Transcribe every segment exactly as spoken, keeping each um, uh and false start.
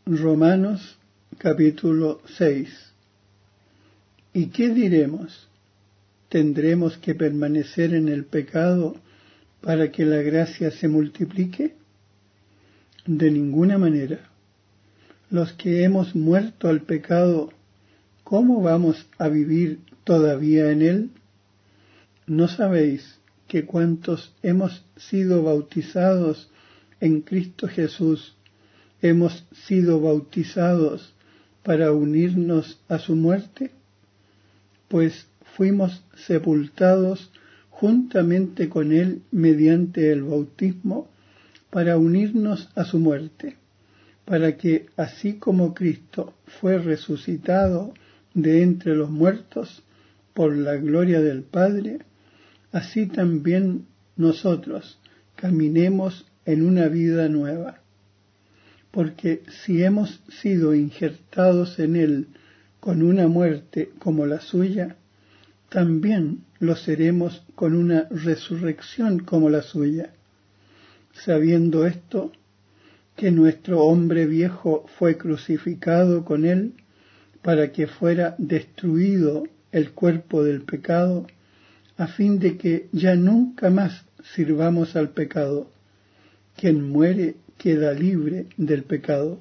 Romanos capítulo seis. ¿Y qué diremos? ¿Tendremos que permanecer en el pecado para que la gracia se multiplique? De ninguna manera. Los que hemos muerto al pecado, ¿cómo vamos a vivir todavía en él? ¿No sabéis que cuantos hemos sido bautizados en Cristo Jesús, hemos sido bautizados para unirnos a su muerte? Pues fuimos sepultados juntamente con él mediante el bautismo para unirnos a su muerte, para que así como Cristo fue resucitado de entre los muertos por la gloria del Padre, así también nosotros caminemos en una vida nueva. Porque si hemos sido injertados en él con una muerte como la suya, también lo seremos con una resurrección como la suya, sabiendo esto, que nuestro hombre viejo fue crucificado con él para que fuera destruido el cuerpo del pecado, a fin de que ya nunca más sirvamos al pecado. Quien muere queda libre del pecado.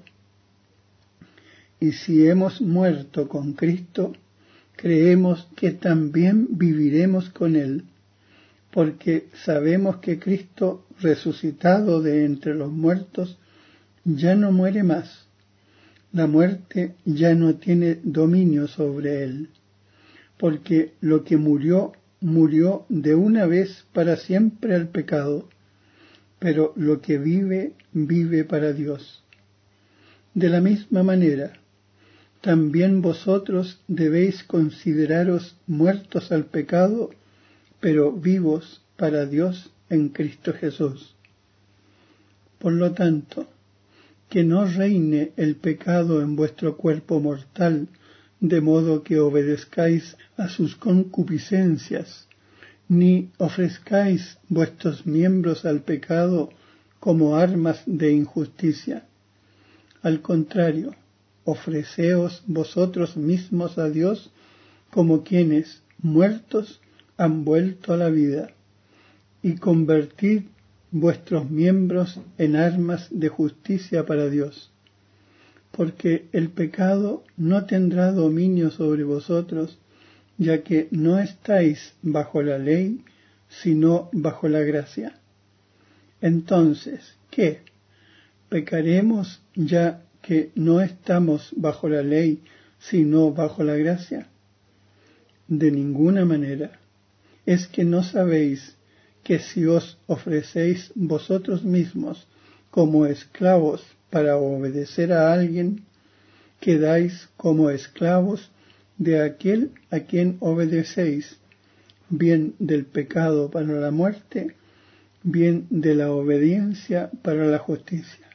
Y si hemos muerto con Cristo, creemos que también viviremos con él, porque sabemos que Cristo, resucitado de entre los muertos, ya no muere más. La muerte ya no tiene dominio sobre él, porque lo que murió, murió de una vez para siempre al pecado, pero lo que vive, vive para Dios. De la misma manera, también vosotros debéis consideraros muertos al pecado, pero vivos para Dios en Cristo Jesús. Por lo tanto, que no reine el pecado en vuestro cuerpo mortal, de modo que obedezcáis a sus concupiscencias, ni ofrezcáis vuestros miembros al pecado como armas de injusticia. Al contrario, ofreceos vosotros mismos a Dios como quienes, muertos, han vuelto a la vida, y convertid vuestros miembros en armas de justicia para Dios, porque el pecado no tendrá dominio sobre vosotros, ya que no estáis bajo la ley, sino bajo la gracia. Entonces, ¿qué? ¿Pecaremos ya que no estamos bajo la ley, sino bajo la gracia? De ninguna manera. ¿Es que no sabéis que si os ofrecéis vosotros mismos como esclavos para obedecer a alguien, quedáis como esclavos de aquel a quien obedecéis, bien del pecado para la muerte, bien de la obediencia para la justicia?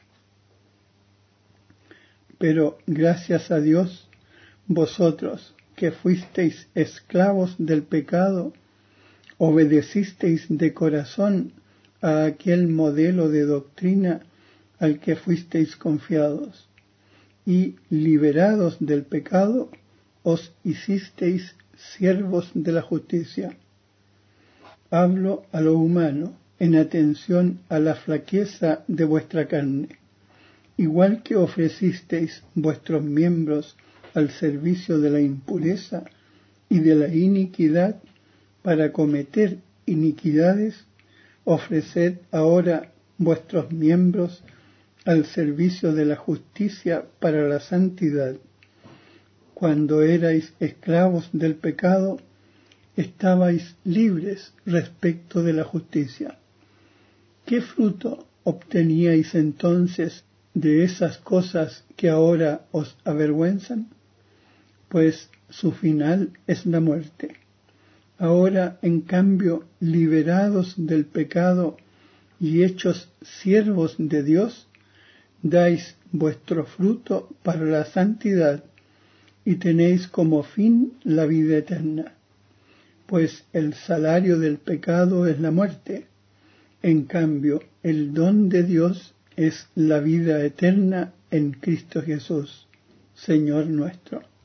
Pero gracias a Dios, vosotros que fuisteis esclavos del pecado, obedecisteis de corazón a aquel modelo de doctrina al que fuisteis confiados, y liberados del pecado, os hicisteis siervos de la justicia. Hablo a lo humano, en atención a la flaqueza de vuestra carne, igual que ofrecisteis vuestros miembros al servicio de la impureza y de la iniquidad para cometer iniquidades, ofreced ahora vuestros miembros al servicio de la justicia para la santidad. Cuando erais esclavos del pecado, estabais libres respecto de la justicia. ¿Qué fruto obteníais entonces de esas cosas que ahora os avergüenzan? Pues su final es la muerte. Ahora, en cambio, liberados del pecado y hechos siervos de Dios, dais vuestro fruto para la santidad y tenéis como fin la vida eterna. Pues el salario del pecado es la muerte, en cambio, el don de Dios es la vida eterna en Cristo Jesús, Señor nuestro.